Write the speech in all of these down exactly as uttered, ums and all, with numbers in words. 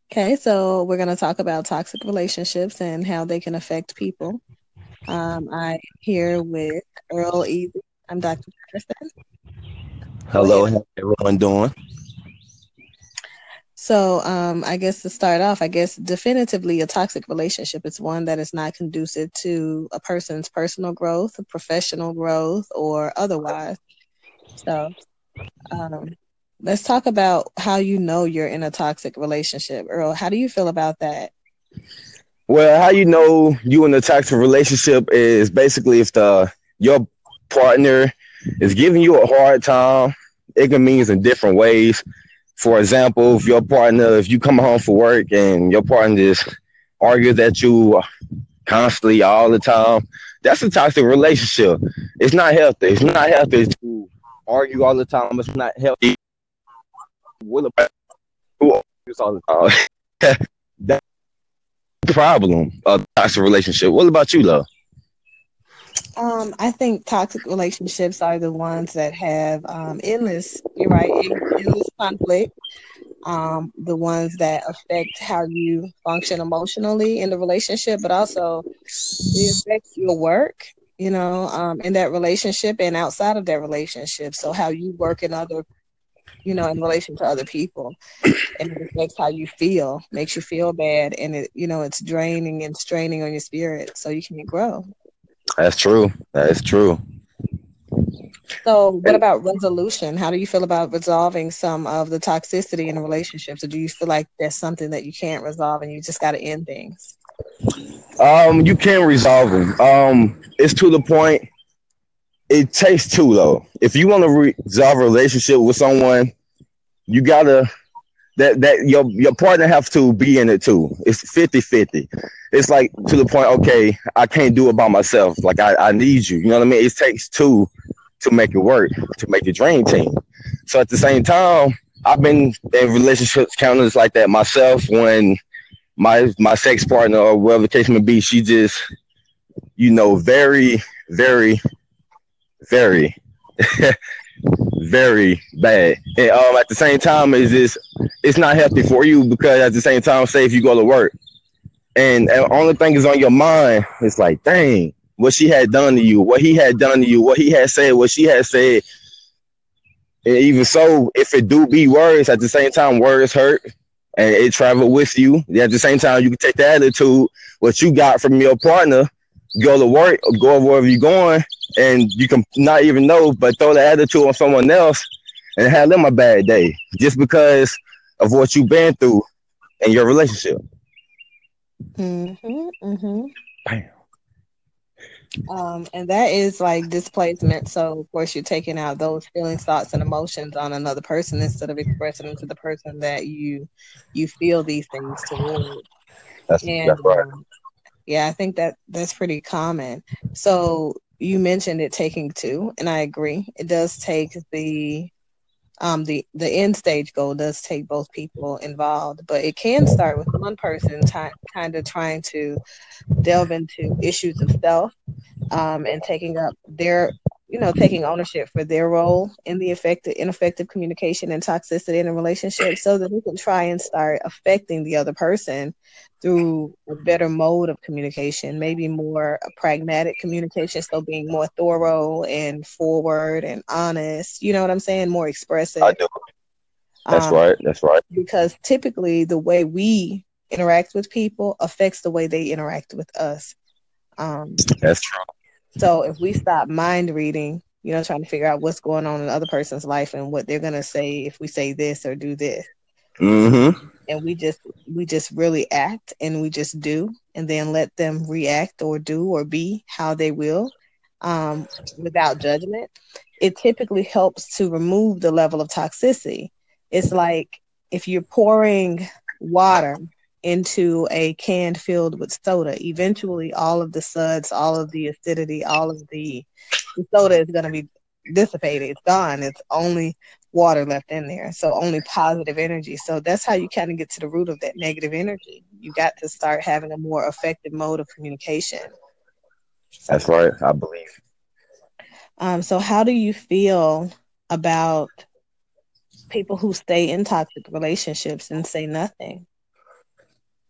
Okay, so we're going to talk about toxic relationships and how they can affect people. Um, I'm here with Earl Easy. I'm doctor Patterson. Go Hello, ahead. how's everyone doing? So, um, I guess to start off, I guess definitively a toxic relationship is one that is not conducive to a person's personal growth, professional growth, or otherwise. So, um, let's talk about how you know you're in a toxic relationship. Earl, how do you feel about that? Well, how you know you in a toxic relationship is basically if the your partner is giving you a hard time. It can mean in different ways. For example, if your partner, if you come home for work and your partner just argues at you constantly all the time, that's a toxic relationship. It's not healthy. It's not healthy to argue all the time. It's not healthy. What about who argues all the time? That's the problem. A toxic relationship. What about you, though? Um, I think toxic relationships are the ones that have um, endless, you're right, en- endless conflict. Um, the ones that affect how you function emotionally in the relationship, but also it affects your work, you know, um, in that relationship and outside of that relationship. So how you work in other, you know, in relation to other people, and it affects how you feel, makes you feel bad, and it, you know, it's draining and straining on your spirit, so you can't grow. That's true. That is true. So, what And about resolution? How do you feel about resolving some of the toxicity in a relationship? So, do you feel like there's something that you can't resolve and you just got to end things? um, you can resolve them. Um, it's to the point. It takes two though. If you want to re- resolve a relationship with someone, you gotta that that your your partner have to be in it too. It's fifty-fifty. It's like to the point. Okay, I can't do it by myself. Like I, I need you. You know what I mean? It takes two to make it work, to make the dream team. So at the same time, I've been in relationships counters like that myself when my my sex partner or whatever the case may be, she just, you know, very, very, very, very bad. And um, at the same time, is this it's not healthy for you because at the same time, say if you go to work and, and only thing is on your mind, it's like, dang, what she had done to you, what he had done to you, what he had said, what she had said. And even so, if it do be words, at the same time, words hurt and it travel with you. At the same time, you can take the attitude, what you got from your partner, go to work or go wherever you're going, and you can not even know, but throw the attitude on someone else and have them a bad day just because of what you've been through in your relationship. Mm-hmm, mm-hmm. Bam. Um, and that is like displacement. So, of course, you're taking out those feelings, thoughts, and emotions on another person instead of expressing them to the person that you you feel these things toward. That's And that's right. um, yeah, I think that that's pretty common. So you mentioned it taking two, and I agree. It does take the um the the end stage goal does take both people involved, but it can start with one person ty- kind of trying to delve into issues of self, um, and taking up their, you know, taking ownership for their role in the effective, ineffective communication and toxicity in a relationship so that they can try and start affecting the other person through a better mode of communication, maybe more a pragmatic communication. So being more thorough and forward and honest, you know what I'm saying? More I expressive. do. That's Um, right. That's right. because typically the way we interact with people affects the way they interact with us. Um, That's true. so if we stop mind reading, you know, trying to figure out what's going on in the other person's life and what they're gonna say if we say this or do this, Mm-hmm. and we just we just really act and we just do, and then let them react or do or be how they will, um, without judgment, it typically helps to remove the level of toxicity. It's like if you're pouring water into a can filled with soda, eventually all of the suds, all of the acidity, all of the, the soda is going to be dissipated. It's gone. It's only water left in there. So only positive energy. So that's how you kind of get to the root of that negative energy. You got to start having a more effective mode of communication. That's So, right. I believe. um, so how do you feel about people who stay in toxic relationships and say nothing?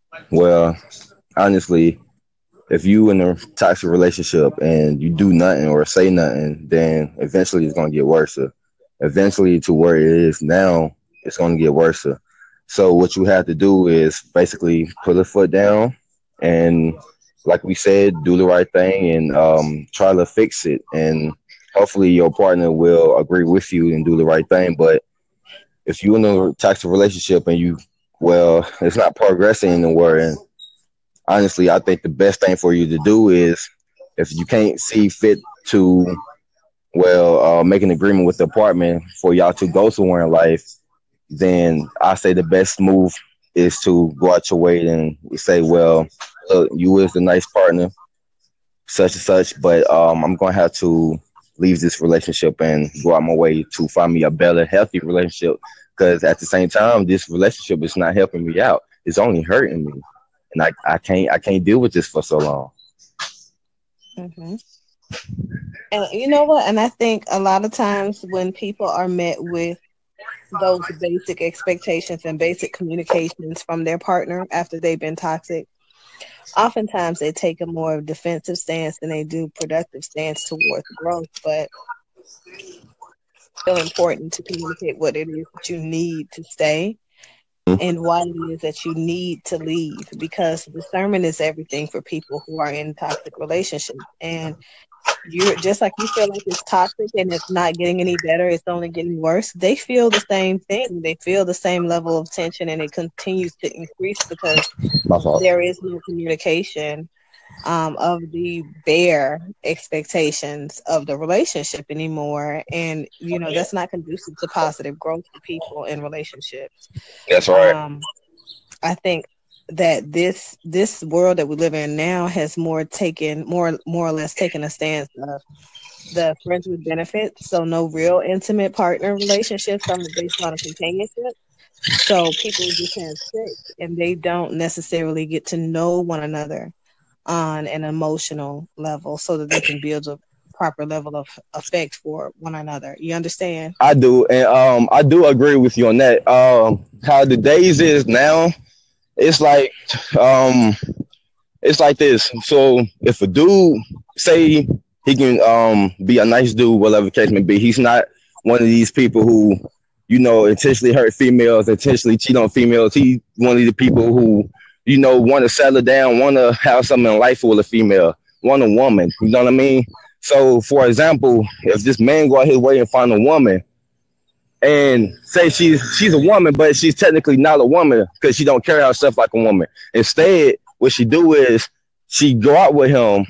Well, honestly, if you in a toxic relationship and you do nothing or say nothing, then eventually it's gonna get worse. Eventually, to where it is now, it's gonna get worse. So what you have to do is basically put a foot down and, like we said, do the right thing and um, try to fix it. And hopefully, your partner will agree with you and do the right thing. But if you're in a toxic relationship and you, well, it's not progressing anywhere, and honestly, I think the best thing for you to do is, if you can't see fit to, well, uh, make an agreement with the apartment for y'all to go somewhere in life, then I say the best move is to go out your way and say, well, look, you is the nice partner, such and such, but um, I'm gonna have to leave this relationship and go out my way to find me a better, healthy relationship. Because at the same time, this relationship is not helping me out; it's only hurting me, and I, I can't I can't deal with this for so long. Hmm. And you know what? And I think a lot of times when people are met with those basic expectations and basic communications from their partner after they've been toxic, oftentimes they take a more defensive stance than they do productive stance towards growth. But still important to communicate what it is that you need to stay and why it is that you need to leave, because discernment is everything for people who are in toxic relationships. And you're just like, you feel like it's toxic and it's not getting any better, it's only getting worse. They feel the same thing. They feel the same level of tension, and it continues to increase because My fault. there is no communication um, of the bare expectations of the relationship anymore. And, you know, that's not conducive to positive growth for people in relationships. That's right. Um, I think that this this world that we live in now has more taken more more or less taken a stance of the friends with benefits. So no real intimate partner relationships are based on a companionship. So people just have sex and they don't necessarily get to know one another on an emotional level so that they can build a proper level of affect for one another. You understand? I do, and um, I do agree with you on that. Um, how the days is now, it's like um, it's like this. So if a dude say he can um be a nice dude, whatever the case may be, he's not one of these people who, you know, intentionally hurt females, intentionally cheat on females. He one of the people who, you know, want to settle down, want to have something in life with a female, want a woman. You know what I mean? So, for example, if this man go out his way and find a woman and say she's she's a woman, but she's technically not a woman because she don't carry herself like a woman. Instead, what she do is she go out with him,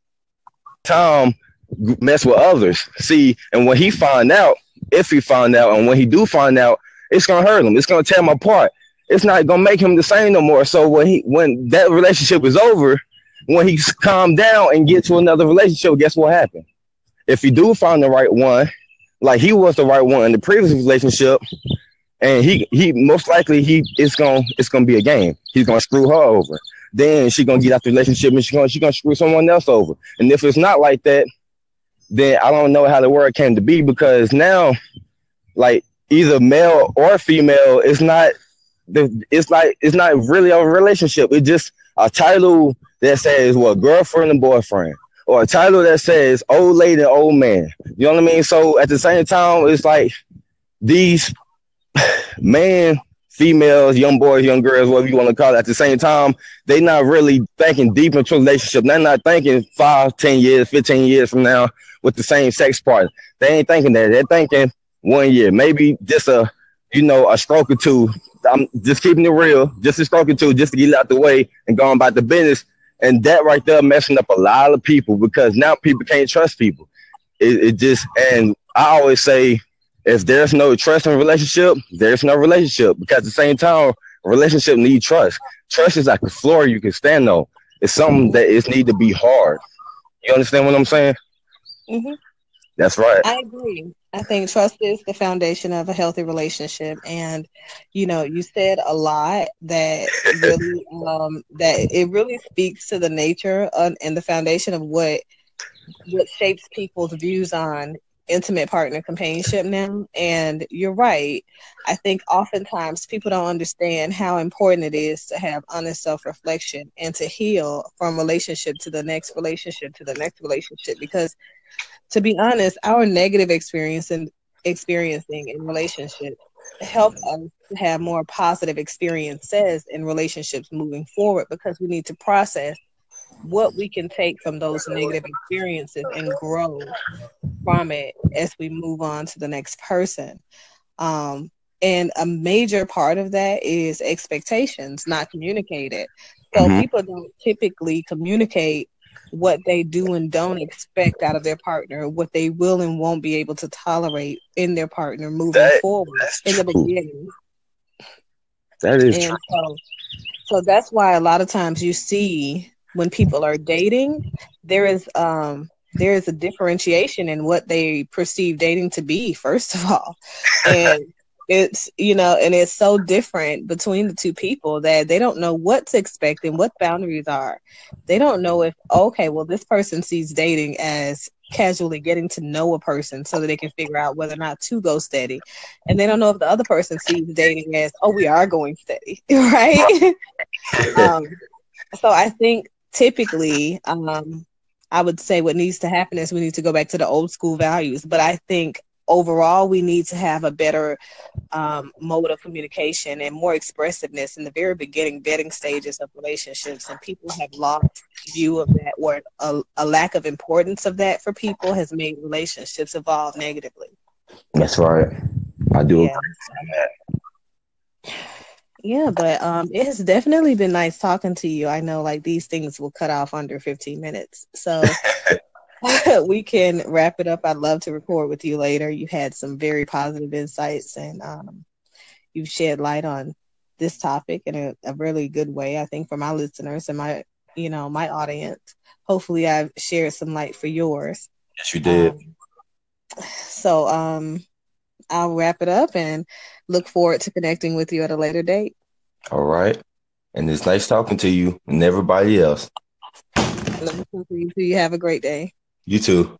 Tom mess with others. See, and when he find out, if he find out, and when he do find out, it's gonna hurt him. It's gonna tear him apart. It's not gonna make him the same no more. So when he when that relationship is over, when he's calmed down and get to another relationship, guess what happened? If he do find the right one, like he was the right one in the previous relationship, and he he most likely he it's gonna it's gonna be a game. He's gonna screw her over. Then she gonna get out the relationship and she gonna she gonna screw someone else over. And if it's not like that, then I don't know how the word came to be, because now, like, either male or female, it's not the it's like it's not really a relationship. It's just a title that says, well, girlfriend and boyfriend, or a title that says old lady and old man. You know what I mean? So at the same time, it's like these man, females, young boys, young girls, whatever you want to call it, at the same time, they not really thinking deep into a relationship. They're not thinking five, ten years, fifteen years from now with the same sex partner. They ain't thinking that. They're thinking one year, maybe just a, you know, a stroke or two. I'm just keeping it real, just a stroke or two, just to get it out the way and going about the business. And that right there messing up a lot of people, because now people can't trust people. It, it just, and I always say, if there's no trust in a relationship, there's no relationship. Because at the same time, a relationship needs trust. Trust is like a floor you can stand on. It's something that is need to be hard. You understand what I'm saying? Hmm. That's right. I agree. I think trust is the foundation of a healthy relationship. And, you know, you said a lot that really, um, that it really speaks to the nature of, and the foundation of what, what shapes people's views on intimate partner companionship now. And you're right. I think oftentimes people don't understand how important it is to have honest self reflection and to heal from relationship to the next relationship to the next relationship. Because to be honest, our negative experience and experiencing in relationships help us to have more positive experiences in relationships moving forward, because we need to process what we can take from those negative experiences and grow from it as we move on to the next person. Um, and a major part of that is expectations not communicated. So Mm-hmm. people don't typically communicate what they do and don't expect out of their partner, what they will and won't be able to tolerate in their partner moving That forward that's in the true. beginning. That is true. And so so that's why a lot of times you see when people are dating, there is um there is a differentiation in what they perceive dating to be, first of all. And it's, you know, and it's so different between the two people that they don't know what to expect and what boundaries are. They don't know if, okay, well, this person sees dating as casually getting to know a person so that they can figure out whether or not to go steady. And they don't know if the other person sees dating as, oh, we are going steady, right? Um, so I think typically, um, I would say what needs to happen is we need to go back to the old school values. But I think overall, we need to have a better um, mode of communication and more expressiveness in the very beginning, vetting stages of relationships. And people have lost view of that, or a, a lack of importance of that for people has made relationships evolve negatively. That's right. I do Yeah. agree with that. Yeah, but um, it has definitely been nice talking to you. I know like these things will cut off under fifteen minutes. So we can wrap it up. I'd love to record with you later. You had some very positive insights, and um, you've shed light on this topic in a, a really good way, I think, for my listeners and my, you know, my audience. Hopefully I've shared some light for yours. Yes, you did. Um, so um, I'll wrap it up and look forward to connecting with you at a later date. All right. And it's nice talking to you and everybody else. Nice talking to you. You have a great day. You too.